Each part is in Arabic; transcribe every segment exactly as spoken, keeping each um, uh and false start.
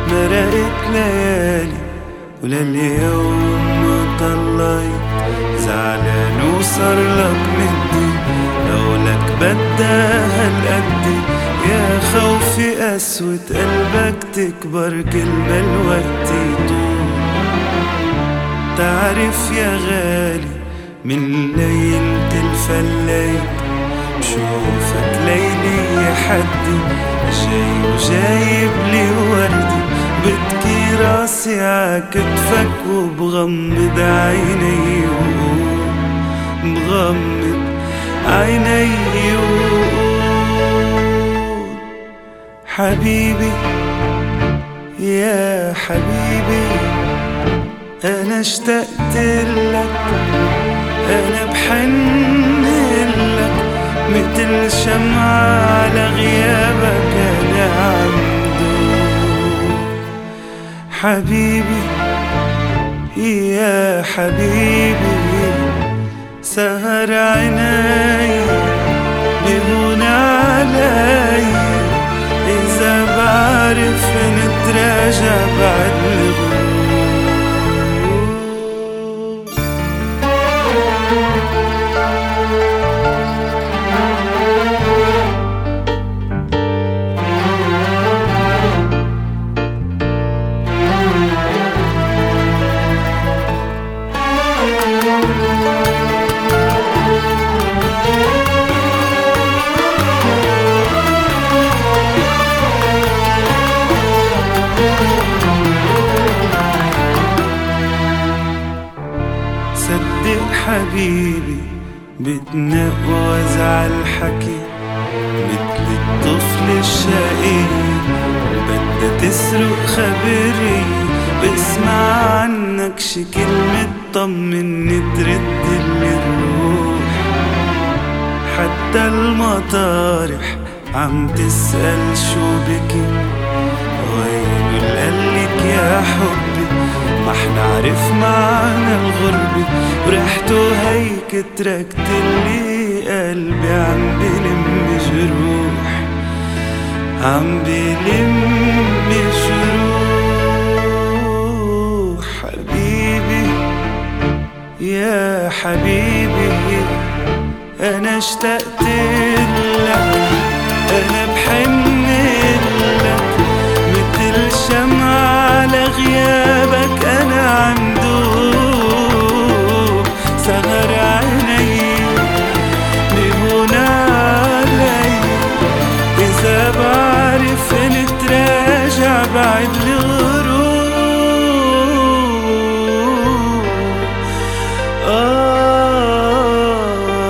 مرقت ليالي ولليوم ما طلعت زعلان وصار لك مدي لولك بدها هالقدي يا خوفي قسوة قلبك تكبر كل ما الوقت يطول. تعرف يا غالي من ليلة الفليت بشوفك ليلي يا حدي جاي وجايب لي وردي بتكي راسي عكتفك وبغمض عيني بغمض عيني حبيبي يا حبيبي أنا اشتقت لك أنا بحن لك مثل شمعة على غيابك أنا عمدوب. حبيبي يا حبيبي سهر عيني بهون علي إذا بعرف نتراجع بعد الغروب. صدق حبيبي بتنقوز عالحكي مثل الطفل الشقي بدها تسرق خبري بسمع عنك شي كلمة طمني ترد لي الروح. حتى المطارح عم تسأل شو بكي غير قالك يا حبي ما حنعرف معنى الغربة وريحته هيك تركت اللي قلبي عم بلم جروح عم بلم جروح. حبيبي يا حبيبي أنا اشتقت لك أنا بحن لك مثل شمعة على غيابك أنا عمدوب. سهر عيني بهون علي إذا بعرف نتراجع بعد الغروب. آه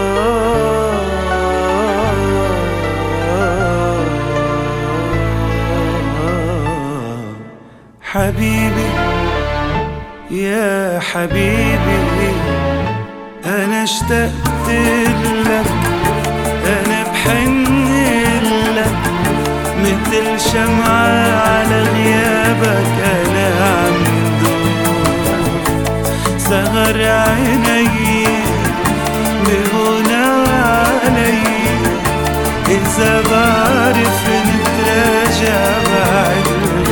حبيبي يا حبيبي أنا اشتقت لك أنا بحن لك مثل شمعة على غيابك أنا عمدوب. سهر عيني بهون علي إذا بعرف نتراجع بعد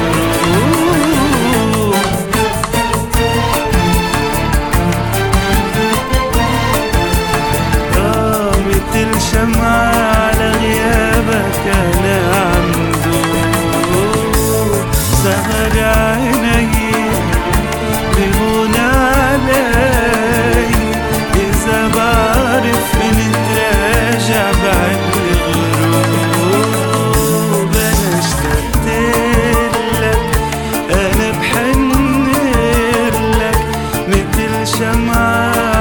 شمعة على غيابك أنا عمدوب. سهر عيني بهون علي إذا بعرف نتراجع بعد الغروب. أنا اشتقت لك أنا بحن لك مثل شمعة